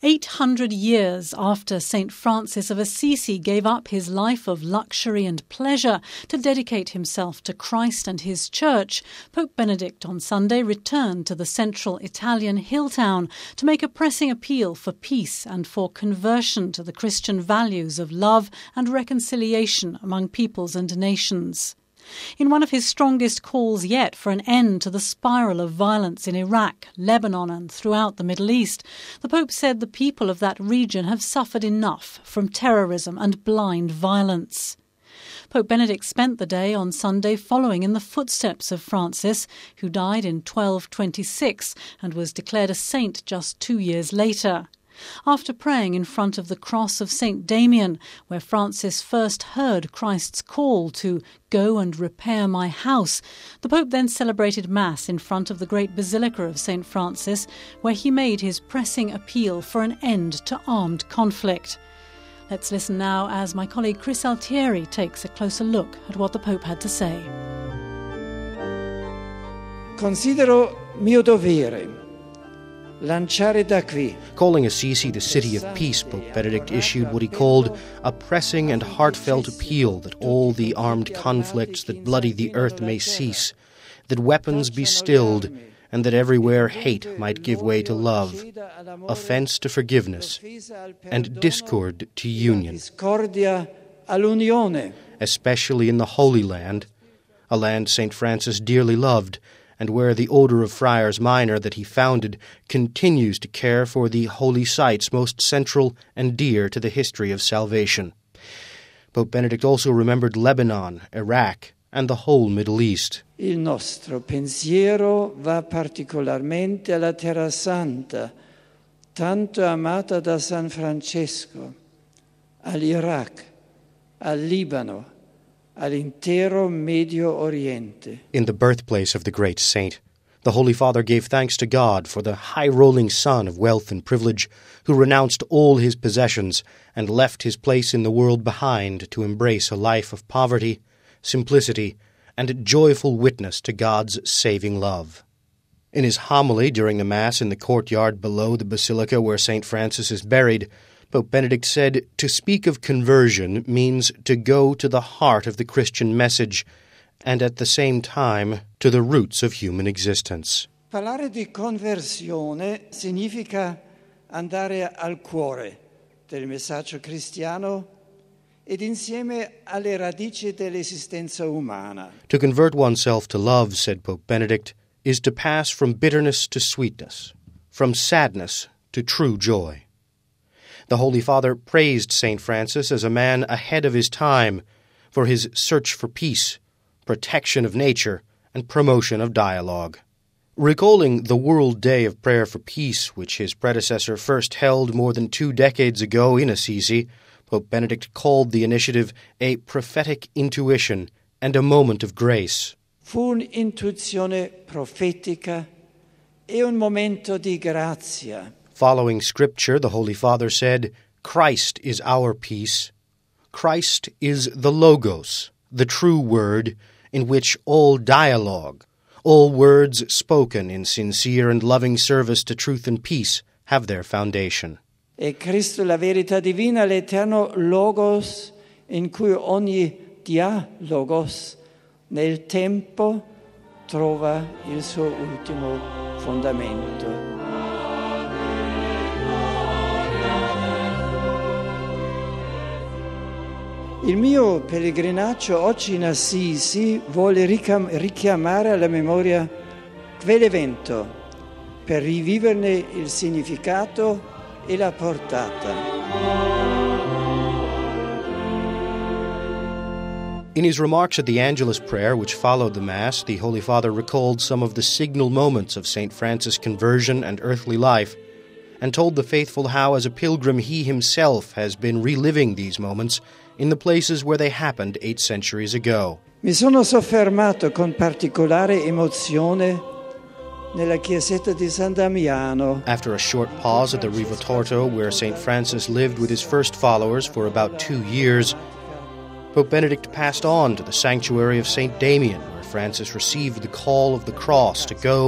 800 years after St. Francis of Assisi gave up his life of luxury and pleasure to dedicate himself to Christ and his Church, Pope Benedict on Sunday returned to the central Italian hill town to make a pressing appeal for peace and for conversion to the Christian values of love and reconciliation among peoples and nations. In one of his strongest calls yet for an end to the spiral of violence in Iraq, Lebanon and throughout the Middle East, the Pope said the people of that region have suffered enough from terrorism and blind violence. Pope Benedict spent the day on Sunday following in the footsteps of Francis, who died in 1226 and was declared a saint just 2 years later. After praying in front of the cross of St. Damien, where Francis first heard Christ's call to "Go and repair my house," the Pope then celebrated Mass in front of the great Basilica of St. Francis, where he made his pressing appeal for an end to armed conflict. Let's listen now as my colleague Chris Altieri takes a closer look at what the Pope had to say. Considero mio dovere lanciare da qui. Calling Assisi the city of peace, Pope Benedict issued what he called a pressing and heartfelt appeal that all the armed conflicts that bloody the earth may cease, that weapons be stilled, and that everywhere hate might give way to love, offense to forgiveness, and discord to union, especially in the Holy Land, a land St. Francis dearly loved, and where the Order of Friars Minor that he founded continues to care for the holy sites most central and dear to the history of salvation. Pope Benedict also remembered Lebanon, Iraq, and the whole Middle East. Il nostro pensiero va particolarmente alla Terra Santa, tanto amata da San Francesco, all'Iraq, al Libano, all'intero Medio Oriente. In the birthplace of the great saint, the Holy Father gave thanks to God for the high-rolling son of wealth and privilege who renounced all his possessions and left his place in the world behind to embrace a life of poverty, simplicity, and joyful witness to God's saving love. In his homily during the Mass in the courtyard below the Basilica where St. Francis is buried, Pope Benedict said, to speak of conversion means to go to the heart of the Christian message and at the same time to the roots of human existence. Parlare di conversione significa andare al cuore del messaggio cristiano ed insieme alle radici dell'esistenza umana. To convert oneself to love, said Pope Benedict, is to pass from bitterness to sweetness, from sadness to true joy. The Holy Father praised St. Francis as a man ahead of his time for his search for peace, protection of nature, and promotion of dialogue. Recalling the World Day of Prayer for Peace, which his predecessor first held more than 2 decades ago in Assisi, Pope Benedict called the initiative a prophetic intuition and a moment of grace. Fu un'intuizione profetica e un momento di grazia. Following Scripture, the Holy Father said, Christ is our peace. Christ is the Logos, the true word, in which all dialogue, all words spoken in sincere and loving service to truth and peace, have their foundation. È Cristo la verità divina, l'eterno Logos, in cui ogni dialogos nel tempo trova il suo ultimo fondamento. Il mio pellegrinaggio oggi in Assisi vuole richiamare alla memoria quell'evento per riviverne il significato e la portata. In his remarks at the Angelus prayer, which followed the Mass, the Holy Father recalled some of the signal moments of St. Francis' conversion and earthly life, and told the faithful how, as a pilgrim, he himself has been reliving these moments in the places where they happened 8 centuries ago. Mi sono soffermato con particolare emozione nella chiesetta di San Damiano. After a short pause at the Riva Torto, where St. Francis lived with his first followers for about 2 years, Pope Benedict passed on to the sanctuary of St. Damien, where Francis received the call of the cross to go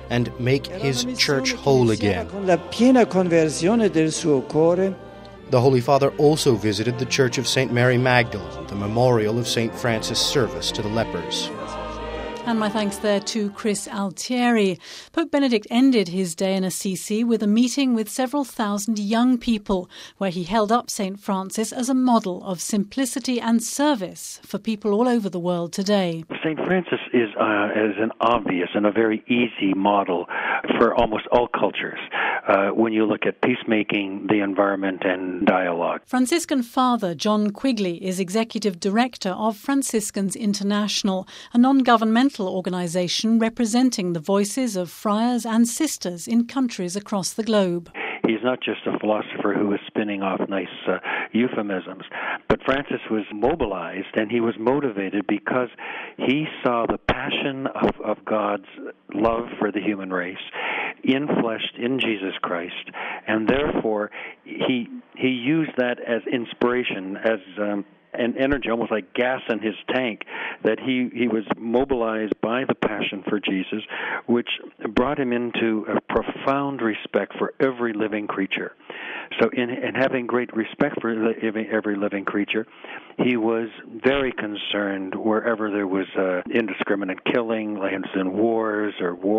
and make his church whole again. Con la piena conversione del suo cuore, The Holy Father also visited the Church of St. Mary Magdalene, the memorial of St. Francis' service to the lepers. And my thanks there to Chris Altieri. Pope Benedict ended his day in Assisi with a meeting with several thousand young people, where he held up St. Francis as a model of simplicity and service for people all over the world today. St. Francis is an obvious and a very easy model for almost all cultures when you look at peacemaking, the environment, and dialogue. Franciscan Father John Quigley is Executive Director of Franciscans International, a non-governmental organisation representing the voices of friars and sisters in countries across the globe. He's not just a philosopher who is spinning off nice euphemisms, but Francis was mobilized and he was motivated because he saw the passion of God's love for the human race infleshed in Jesus Christ, and therefore he used that as inspiration, as and energy, almost like gas in his tank, that he was mobilized by the passion for Jesus, which brought him into a profound respect for every living creature. So in having great respect for every living creature, he was very concerned wherever there was indiscriminate killing, like in wars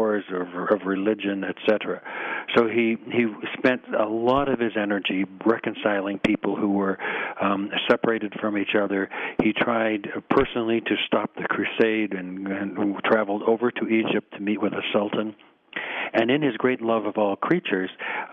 of religion, etc. So he spent a lot of his energy reconciling people who were separated from each other. He tried personally to stop the crusade and traveled over to Egypt to meet with the Sultan. And in his great love of all creatures,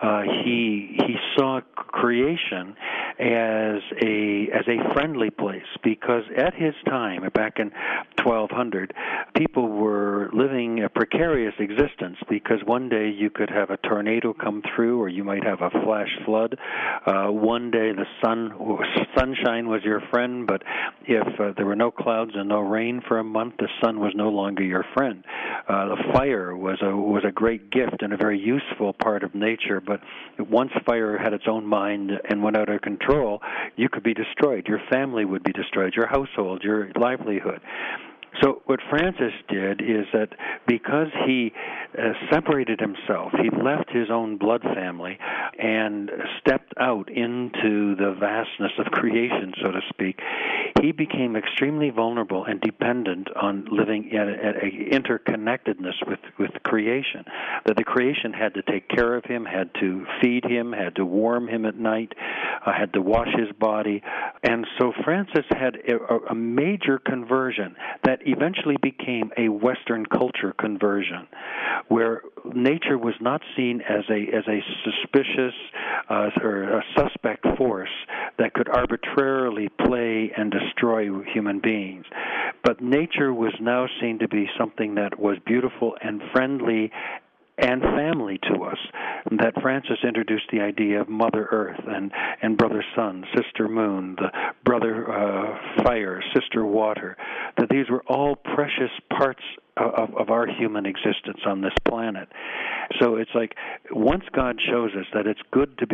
he saw creation as a friendly place, because at his time, back in 1200, people were living a precarious existence, because one day you could have a tornado come through, or you might have a flash flood. One day the sunshine was your friend, but if there were no clouds and no rain for a month, the sun was no longer your friend. The fire was a great gift and a very useful part of nature, but once fire had its own mind and went out of control, you could be destroyed. Your family would be destroyed, your household, your livelihood. So what Francis did is that because he separated himself, he left his own blood family and stepped out into the vastness of creation, so to speak, he became extremely vulnerable and dependent on living in an interconnectedness with creation, that the creation had to take care of him, had to feed him, had to warm him at night, had to wash his body. And so Francis had a major conversion that eventually became a Western culture conversion, where nature was not seen as a suspicious or a suspect force that could arbitrarily play and destroy human beings. But nature was now seen to be something that was beautiful and friendly and family to us. That Francis introduced the idea of Mother Earth and Brother Sun, Sister Moon, the Brother Fire, Sister Water, that these were all precious parts of our human existence on this planet. So it's like once God shows us that it's good to be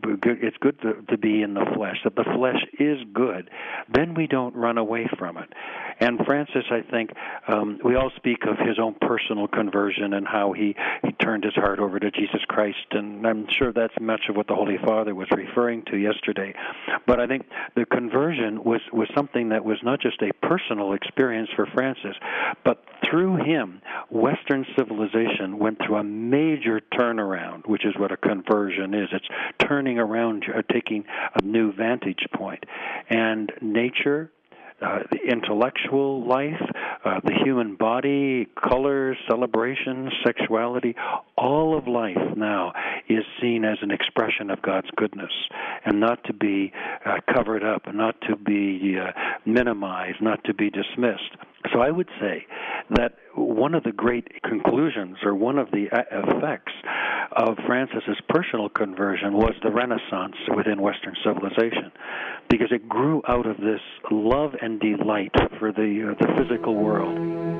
in the flesh, that the flesh is good, then we don't run away from it. And Francis, I think, we all speak of his own personal conversion and how he turned his heart over to Jesus Christ, and I'm sure that's much of what the Holy Father was referring to yesterday. But I think the conversion was something that was not just a personal experience for Francis, but through him, Western civilization went through a major turnaround, which is what a conversion is. It's turning around, taking a new vantage point. And nature, the intellectual life, the human body, colors, celebrations, sexuality, all of life now is seen as an expression of God's goodness, and not to be covered up, not to be minimized, not to be dismissed. So I would say that one of the great conclusions, or one of the effects of Francis's personal conversion, was the Renaissance within Western civilization, because it grew out of this love and delight for the physical world.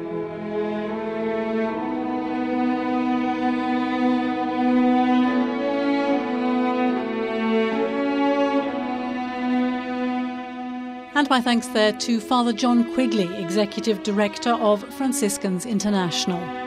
And my thanks there to Father John Quigley, Executive Director of Franciscans International.